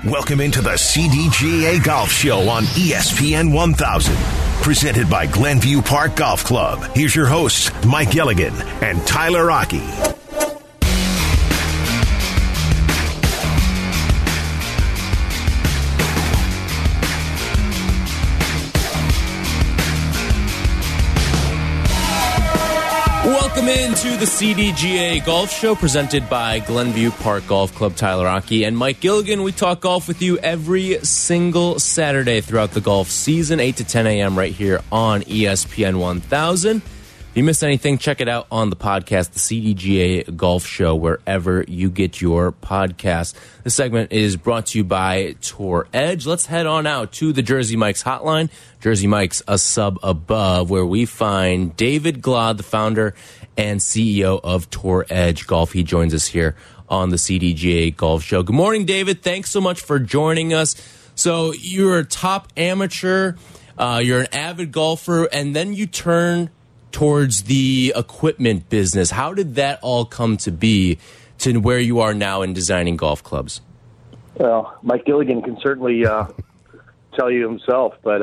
Welcome into the CDGA Golf Show on ESPN 1000. Presented by Glenview Park Golf Club. Here's your hosts, Mike Gilligan and Tyler Rocky. Welcome into the CDGA Golf Show presented by Glenview Park Golf Club. Tyler Rocky and Mike Gilligan. We talk golf with you every single Saturday throughout the golf season, 8 to 10 a.m. right here on ESPN 1000. If you missed anything, check it out on the podcast, the CDGA Golf Show, wherever you get your podcast. This segment is brought to you by Tour Edge. Let's head on out to the Jersey Mike's hotline. Jersey Mike's a sub above, where we find David Glod, the founder and CEO of Tour Edge Golf. He joins us here on the CDGA Golf Show. Good morning, David. Thanks so much for joining us. So you're a top amateur, you're an avid golfer, and then you turn towards the equipment business. How did that all come to be to where you are now in designing golf clubs? Well, Mike Gilligan can certainly tell you himself, but,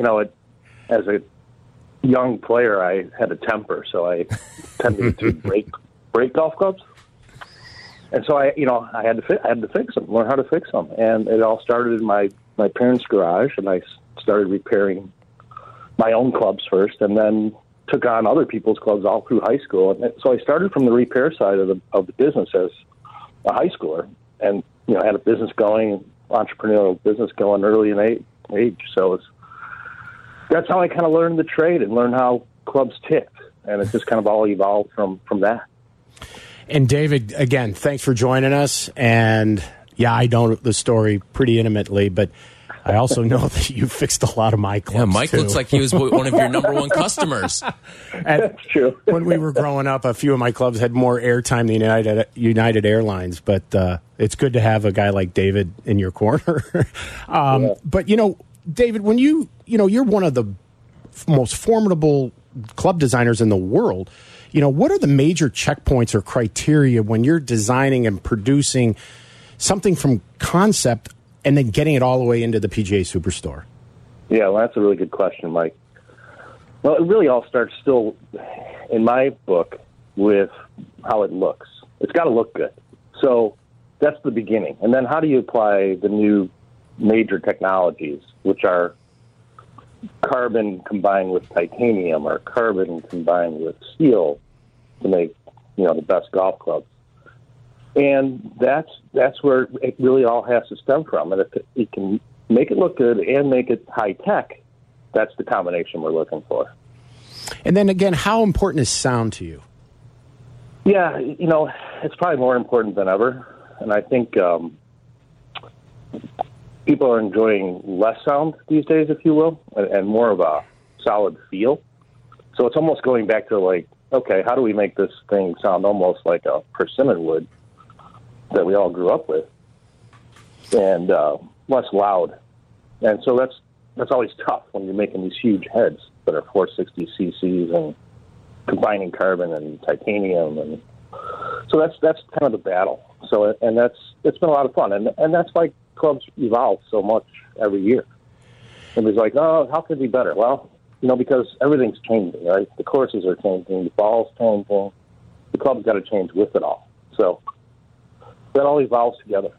as a young player, I had a temper, so I tended to break golf clubs. And so I had to fix them, learn how to fix them. And it all started in my parents' garage, and I started repairing my own clubs first, and then took on other people's clubs all through high school. And so I started from the repair side of the business as a high schooler, and had a business going, entrepreneurial business going early in age. So that's how I kind of learned the trade and learned how clubs ticked, and it just kind of all evolved from that. And David, again, thanks for joining us. And yeah, I know the story pretty intimately, but I also know that you fixed a lot of my clubs. Yeah, Mike too. Looks like he was one of your number one customers. That's true. When we were growing up, a few of my clubs had more airtime than United Airlines, but it's good to have a guy like David in your corner. Yeah. But, David, when you're one of the most formidable club designers in the world, what are the major checkpoints or criteria when you're designing and producing something from concept and then getting it all the way into the PGA Superstore? Yeah, well, that's a really good question, Mike. Well, it really all starts still, in my book, with how it looks. It's got to look good. So that's the beginning. And then how do you apply the new major technologies, which are carbon combined with titanium or carbon combined with steel to make, the best golf clubs? And that's where it really all has to stem from. And if it can make it look good and make it high tech, that's the combination we're looking for. And then again, how important is sound to you? Yeah, it's probably more important than ever. And I think people are enjoying less sound these days, if you will, and more of a solid feel. So it's almost going back to okay, how do we make this thing sound almost like a persimmon wood that we all grew up with, and less loud. And so that's always tough when you're making these huge heads that are 460 cc's and combining carbon and titanium, and so that's kind of the battle. So and it's been a lot of fun, and that's why clubs evolve so much every year. And it's how could it be better? Well, because everything's changing, right? The courses are changing, the ball's changing, the club's got to change with it all. So that all evolves together.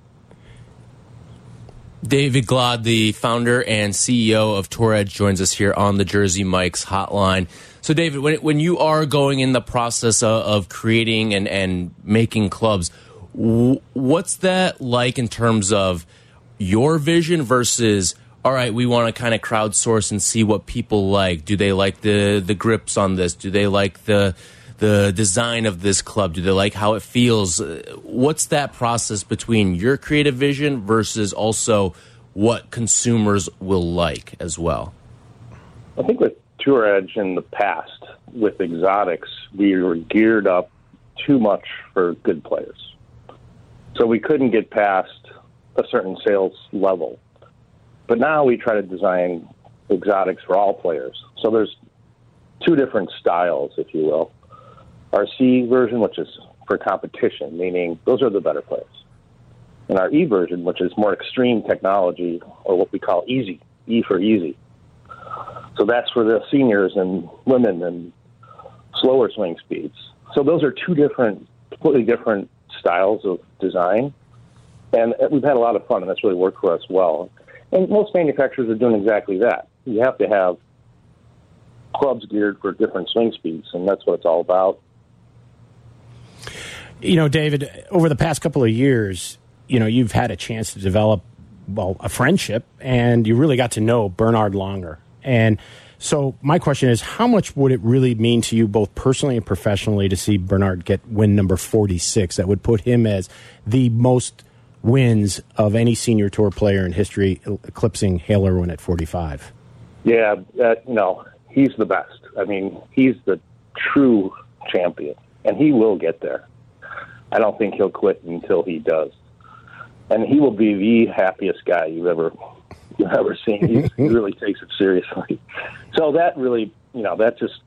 David Glod, the founder and CEO of Tour Edge, joins us here on the Jersey Mike's hotline. So, David, when you are going in the process of creating and making clubs, what's that like in terms of your vision versus, all right, we want to kind of crowdsource and see what people like? Do they like the grips on this? Do they like the design of this club? Do they like how it feels? What's that process between your creative vision versus also what consumers will like as well? I think with Tour Edge in the past, with exotics, we were geared up too much for good players. So we couldn't get past a certain sales level. But now we try to design exotics for all players. So there's two different styles, if you will. Our C version, which is for competition, meaning those are the better players. and our E version, which is more extreme technology, or what we call easy, E for easy. So that's for the seniors and women and slower swing speeds. So those are two completely different styles of design. And we've had a lot of fun, and that's really worked for us well. And most manufacturers are doing exactly that. You have to have clubs geared for different swing speeds, and that's what it's all about. You know, David, over the past couple of years, you know, you've had a chance to develop, well, a friendship, and you really got to know Bernhard Langer. And so my question is, how much would it really mean to you, both personally and professionally, to see Bernhard get win number 46? That would put him as the most wins of any senior tour player in history, eclipsing Hale Irwin at 45. Yeah, he's the best. I mean, he's the true champion, and he will get there. I don't think he'll quit until he does. And he will be the happiest guy you've ever seen. He really takes it seriously. So that really, that just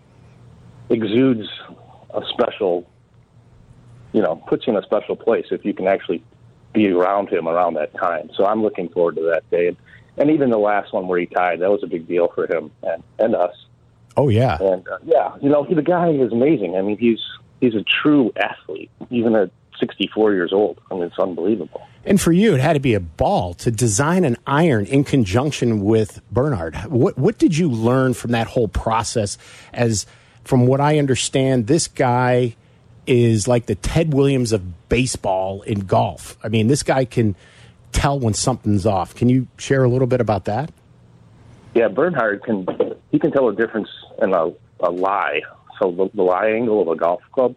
exudes a special, puts you in a special place if you can actually be around him around that time. So I'm looking forward to that day. And even the last one where he tied, that was a big deal for him and us. Oh, yeah. And, the guy is amazing. I mean, he's a true athlete, even at 64 years old. I mean, it's unbelievable. And for you, it had to be a ball to design an iron in conjunction with Bernhard. What did you learn from that whole process? As from what I understand, this guy is like the Ted Williams of baseball in golf. I mean, this guy can tell when something's off. Can you share a little bit about that? Yeah, Bernhard can tell a difference in a lie. So the lie angle of a golf club,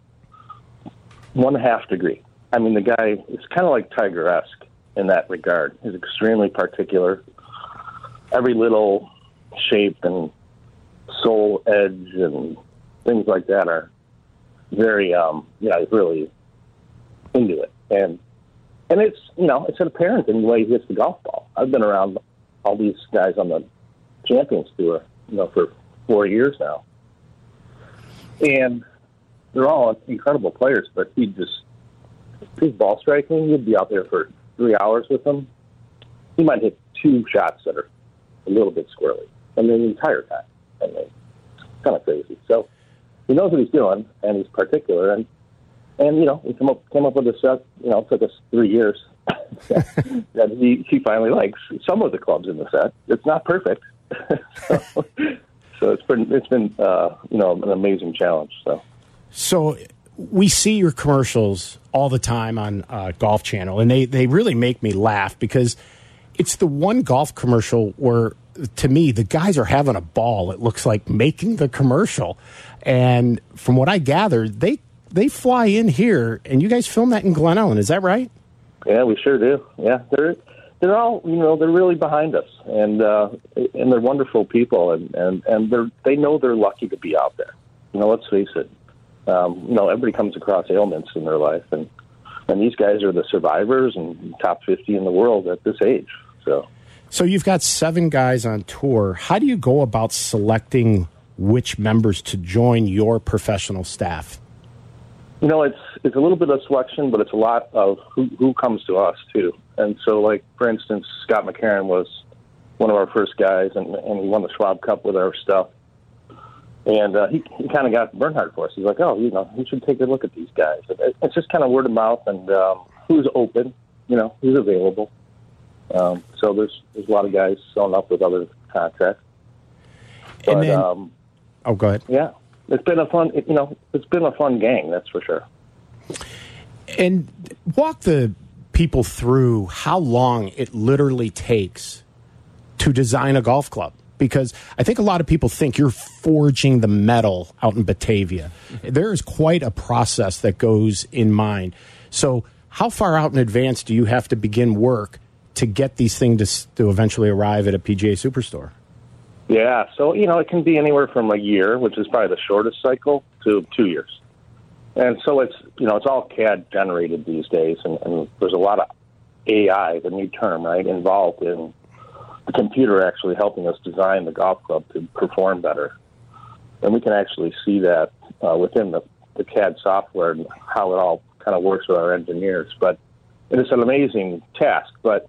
1/2 degree. I mean, the guy is kind of like Tiger-esque in that regard. He's extremely particular. Every little shape and sole edge and things like that are very, he's really into it. And it's apparent in the way he hits the golf ball. I've been around all these guys on the Champions Tour, for 4 years now. And they're all incredible players, but his ball striking, you'd be out there for 3 hours with him. He might hit 2 shots that are a little bit squirrely, and then the entire time. I mean, it's kind of crazy. So he knows what he's doing, and he's particular. And we came up with a set. It took us 3 years that he finally likes some of the clubs in the set. It's not perfect, so it's been an amazing challenge. So we see your commercials all the time on Golf Channel, and they really make me laugh because it's the one golf commercial where, to me, the guys are having a ball. It looks like making the commercial. And from what I gathered, they fly in here, and you guys film that in Glen Ellen. Is that right? Yeah, we sure do. Yeah, they're all, they're really behind us, and they're wonderful people, and they know they're lucky to be out there. Let's face it. Everybody comes across ailments in their life, and these guys are the survivors and top 50 in the world at this age. So you've got 7 guys on tour. How do you go about selecting which members to join your professional staff? It's a little bit of selection, but it's a lot of who comes to us too. And so, like, for instance, Scott McCarron was one of our first guys, and he won the Schwab Cup with our stuff. And he kind of got Bernhard for us. He's like, you should take a look at these guys. It's just kind of word of mouth and who's open, who's available. So there's a lot of guys sewn up with other contracts. But, and then, go ahead. Yeah, it's been a fun gang, that's for sure. And walk the people through how long it literally takes to design a golf club. Because I think a lot of people think you're forging the metal out in Batavia. There is quite a process that goes in mind. So how far out in advance do you have to begin work to get these things to eventually arrive at a PGA Superstore? Yeah, so, it can be anywhere from a year, which is probably the shortest cycle, to 2 years. And so it's all CAD generated these days, and there's a lot of AI, the new term, right, involved in the computer actually helping us design the golf club to perform better. And we can actually see that within the CAD software and how it all kind of works with our engineers. But And it's an amazing task, but,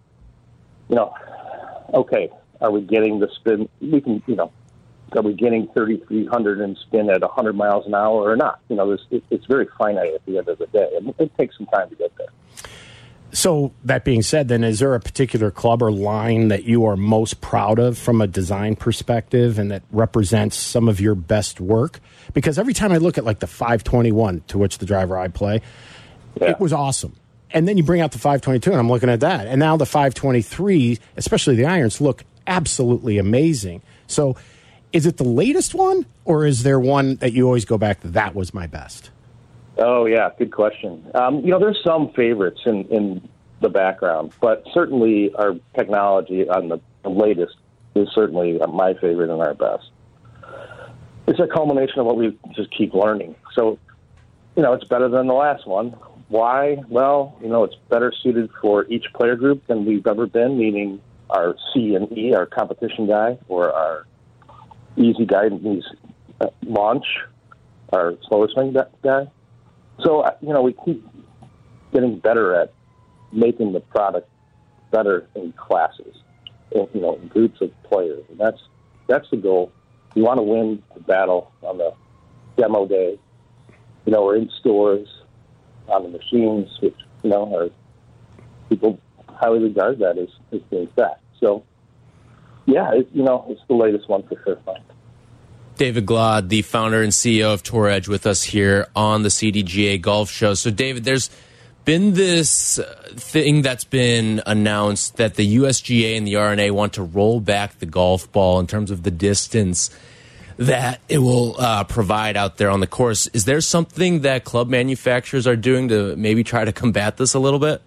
okay, are we getting the spin? Are we getting 3,300 in spin at 100 miles an hour or not? It's very finite at the end of the day, and it takes some time to get there. So that being said, then, is there a particular club or line that you are most proud of from a design perspective and that represents some of your best work? Because every time I look at like the 521, to which the driver I play, it was awesome. And then you bring out the 522, and I'm looking at that. And now the 523, especially the irons, look absolutely amazing. So is it the latest one, or is there one that you always go back to, that was my best? Oh, yeah, good question. There's some favorites in the background, but certainly our technology on the latest is certainly my favorite and our best. It's a culmination of what we just keep learning. So, it's better than the last one. Why? Well, it's better suited for each player group than we've ever been, meaning our C and E, our competition guy, or our easy guy needs launch, our slower swing guy. So, we keep getting better at making the product better in classes, in groups of players. And that's the goal. You want to win the battle on the demo day, or in stores, on the machines, which, are people highly regard that as being fact. So, yeah, it's the latest one for sure. David Glaude, the founder and CEO of Tour Edge, with us here on the CDGA Golf Show. So, David, there's been this thing that's been announced that the USGA and the R&A want to roll back the golf ball in terms of the distance that it will provide out there on the course. Is there something that club manufacturers are doing to maybe try to combat this a little bit?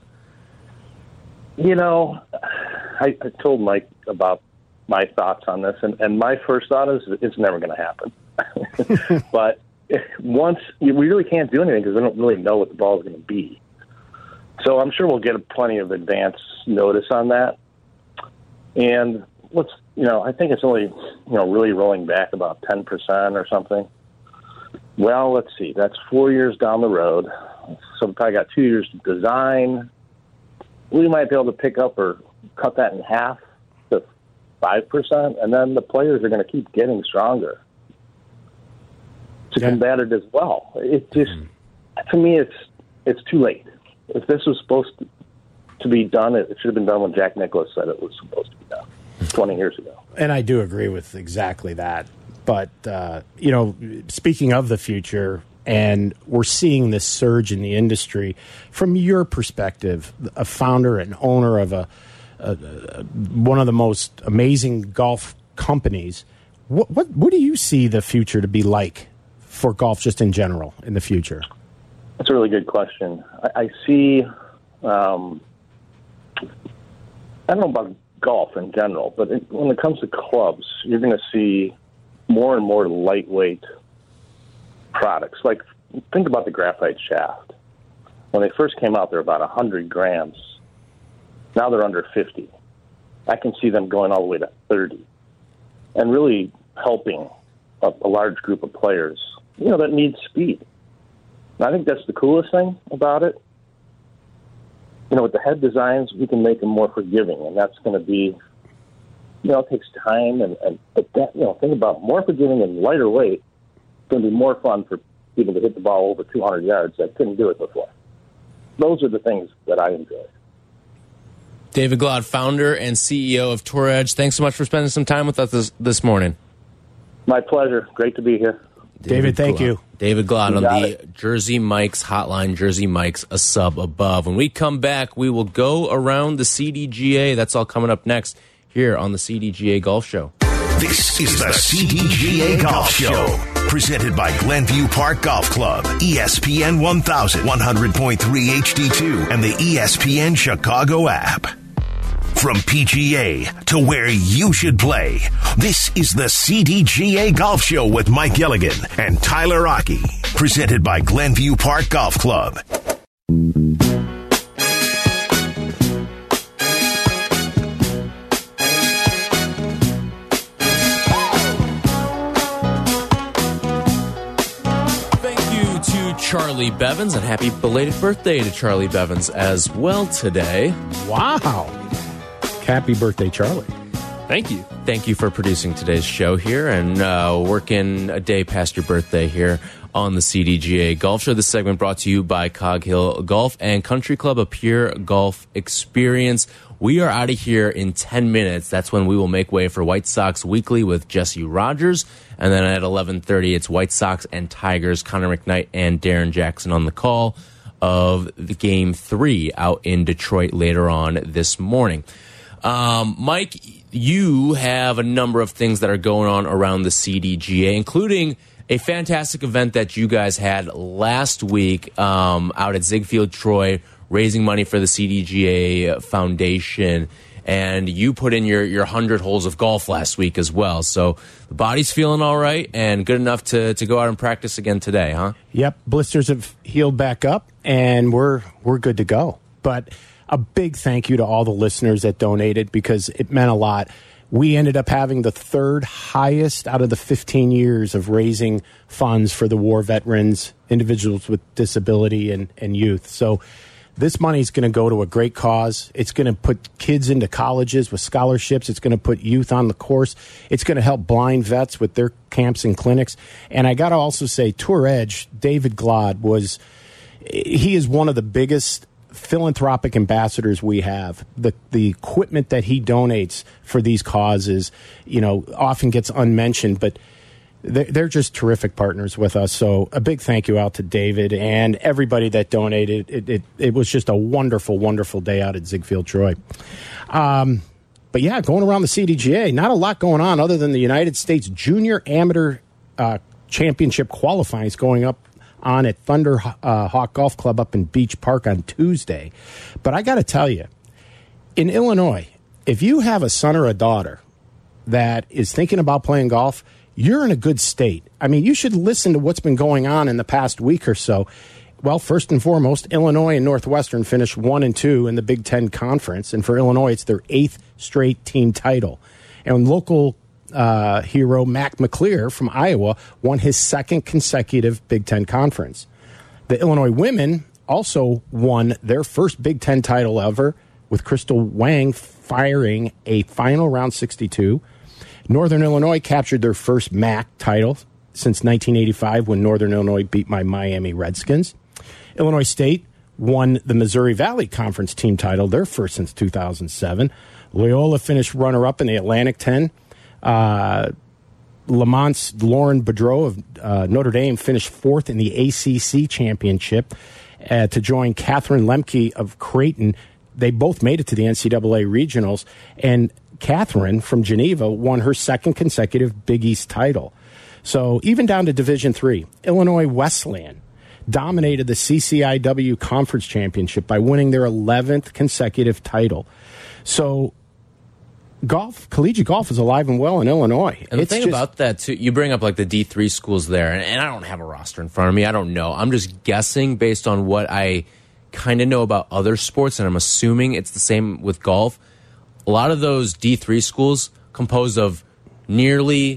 I told Mike about my thoughts on this, and my first thought is it's never going to happen. But once we really can't do anything because we don't really know what the ball is going to be. So I'm sure we'll get plenty of advance notice on that. And I think it's only, really rolling back about 10% or something. Well, let's see. That's 4 years down the road. So we probably got 2 years to design. We might be able to pick up or cut that in half to 5%, and then the players are going to keep getting stronger to combat it as well. It just, to me, it's too late. If this was supposed to be done, it should have been done when Jack Nicklaus said it was supposed to be done 20 years ago. And I do agree with exactly that. But, speaking of the future, and we're seeing this surge in the industry, from your perspective, a founder and owner of one of the most amazing golf companies, what do you see the future to be like for golf just in general in the future? That's a really good question. I see, I don't know about golf in general, but when it comes to clubs, you're going to see more and more lightweight products. Like, think about the graphite shaft. When they first came out, they were about 100 grams. Now they're under 50. I can see them going all the way to 30 and really helping a large group of players, that need speed. And I think that's the coolest thing about it. With the head designs, we can make them more forgiving, and that's going to be, it takes time, but that, think about more forgiving and lighter weight. It's going to be more fun for people to hit the ball over 200 yards that couldn't do it before. Those are the things that I enjoy. David Glaude, founder and CEO of Tour Edge, thanks so much for spending some time with us this morning. My pleasure. Great to be here. David, thank you. David Glaude on the Jersey Mike's hotline, Jersey Mike's a sub above. When we come back, we will go around the CDGA. That's all coming up next here on the CDGA Golf Show. This is the CDGA Golf Show, presented by Glenview Park Golf Club, ESPN 1000, 100.3 HD2, and the ESPN Chicago app. From PGA to where you should play, this is the CDGA Golf Show with Mike Gilligan and Tyler Rocky, presented by Glenview Park Golf Club. Charlie Bevins, and happy belated birthday to Charlie Bevins as well today. Wow. Happy birthday, Charlie. Thank you. Thank you for producing today's show here and working a day past your birthday here on the CDGA Golf Show. This segment brought to you by Cog Hill Golf and Country Club, a pure golf experience. We are out of here in 10 minutes. That's when we will make way for White Sox Weekly with Jesse Rogers. And then at 11:30, it's White Sox and Tigers, Connor McKnight and Darren Jackson on the call of the Game 3 out in Detroit later on this morning. Mike, you have a number of things that are going on around the CDGA, including a fantastic event that you guys had last week out at Ziegfeld Troy, raising money for the CDGA Foundation. And you put in your 100 holes of golf last week as well. So the body's feeling all right and good enough to go out and practice again today, huh? Yep, blisters have healed back up, and we're good to go. But a big thank you to all the listeners that donated because it meant a lot. We ended up having the third highest out of the 15 years of raising funds for the war veterans, individuals with disability, and youth. So this money is going to go to a great cause. It's going to put kids into colleges with scholarships. It's going to put youth on the course. It's going to help blind vets with their camps and clinics. And I got to also say, Tour Edge, David Glod, he is one of the biggest philanthropic ambassadors we have. The equipment that he donates for these causes, often gets unmentioned, but they're just terrific partners with us. So a big thank you out to David and everybody that donated. It was just a wonderful, wonderful day out at Ziegfeld Troy. But yeah, going around the CDGA, not a lot going on other than the United States Junior Amateur Championship qualifying is going on at Thunder Hawk Golf Club up in Beach Park on Tuesday. But I got to tell you, in Illinois, if you have a son or a daughter that is thinking about playing golf, you're in a good state. I mean, you should listen to what's been going on in the past week or so. Well, first and foremost, Illinois and Northwestern finished 1 and 2 in the Big Ten Conference. And for Illinois, it's their 8th straight team title. And local hero Mac McClear from Iowa won his 2nd consecutive Big Ten Conference. The Illinois women also won their first Big Ten title ever, with Crystal Wang firing a final round 62. Northern Illinois captured their first MAC title since 1985 when Northern Illinois beat my Miami Redskins. Illinois State won the Missouri Valley Conference team title, their first since 2007. Loyola finished runner-up in the Atlantic 10. Lamont's Lauren Boudreau of Notre Dame finished 4th in the ACC championship to join Catherine Lemke of Creighton. They both made it to the NCAA regionals, and Catherine from Geneva won her 2nd consecutive Big East title. So even down to Division III, Illinois Wesleyan dominated the CCIW Conference Championship by winning their 11th consecutive title. So collegiate golf is alive and well in Illinois. And the thing about that, too, you bring up like the D3 schools there, and I don't have a roster in front of me. I don't know. I'm just guessing based on what I kind of know about other sports, and I'm assuming it's the same with golf. A lot of those D3 schools composed of nearly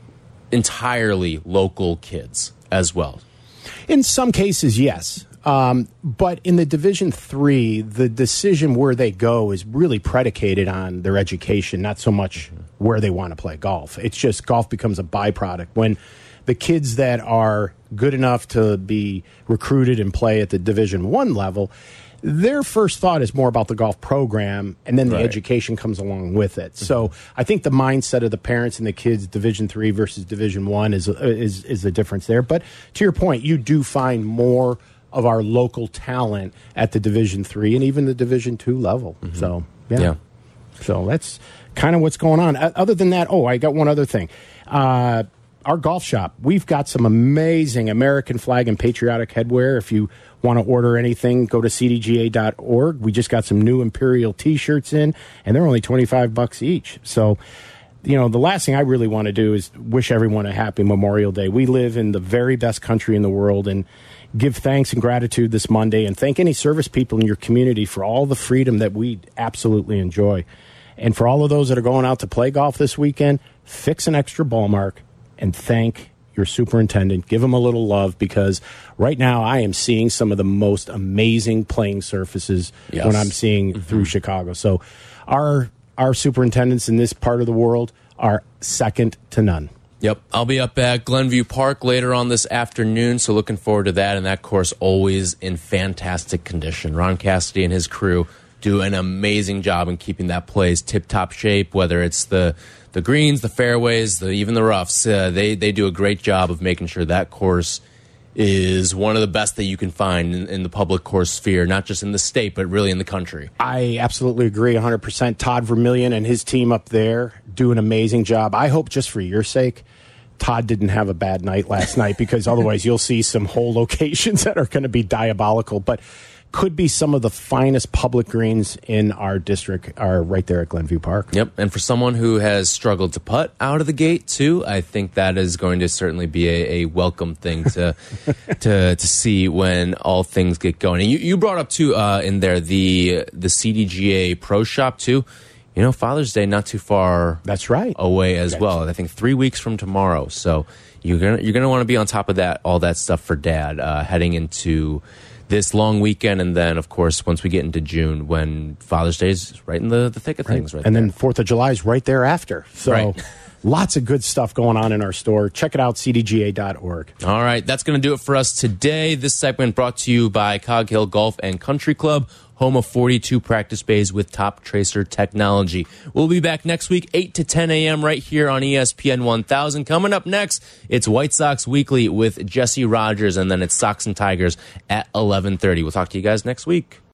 entirely local kids as well. In some cases, yes. But in the Division III, the decision where they go is really predicated on their education, not so much where they want to play golf. It's just golf becomes a byproduct. When the kids that are good enough to be recruited and play at the Division I level, their first thought is more about the golf program, and then the education comes along with it. So I think the mindset of the parents and the kids, Division III versus Division I, is the difference there. But to your point, you do find more of our local talent at the Division III and even the Division II level. So, yeah. So that's kind of what's going on. Other than that, I got one other thing. Our golf shop, we've got some amazing American flag and patriotic headwear. If you want to order anything, go to cdga.org. We just got some new Imperial T-shirts in, and they're only $25 each. So, the last thing I really want to do is wish everyone a happy Memorial Day. We live in the very best country in the world, and give thanks and gratitude this Monday, and thank any service people in your community for all the freedom that we absolutely enjoy. And for all of those that are going out to play golf this weekend, fix an extra ball mark and thank your superintendent. Give him a little love, because right now I am seeing some of the most amazing playing surfaces when I'm seeing through Chicago. So our superintendents in this part of the world are second to none. Yep. I'll be up at Glenview Park later on this afternoon, so looking forward to that. And that course always in fantastic condition. Ron Cassidy and his crew do an amazing job in keeping that place tip-top shape, whether it's the greens, the fairways, even the roughs. They do a great job of making sure that course is one of the best that you can find in the public course sphere, not just in the state, but really in the country. I absolutely agree 100%. Todd Vermillion and his team up there do an amazing job. I hope, just for your sake, Todd didn't have a bad night last night, because otherwise you'll see some whole locations that are going to be diabolical. But could be some of the finest public greens in our district are right there at Glenview Park. Yep, and for someone who has struggled to putt out of the gate too, I think that is going to certainly be a welcome thing to to see when all things get going. And you brought up too in there the CDGA Pro Shop too. You know, Father's Day not too far. That's right. Away as well. I think 3 weeks from tomorrow. So you're gonna want to be on top of that, all that stuff for Dad heading into this long weekend, and then, of course, once we get into June, when Father's Day is right in the thick of things. Right, and then 4th of July is right thereafter. So lots of good stuff going on in our store. Check it out, cdga.org. All right, that's going to do it for us today. This segment brought to you by Cog Hill Golf and Country Club, home of 42 practice bays with Top Tracer technology. We'll be back next week, 8 to 10 a.m. right here on ESPN 1000. Coming up next, it's White Sox Weekly with Jesse Rogers, and then it's Sox and Tigers at 11:30. We'll talk to you guys next week.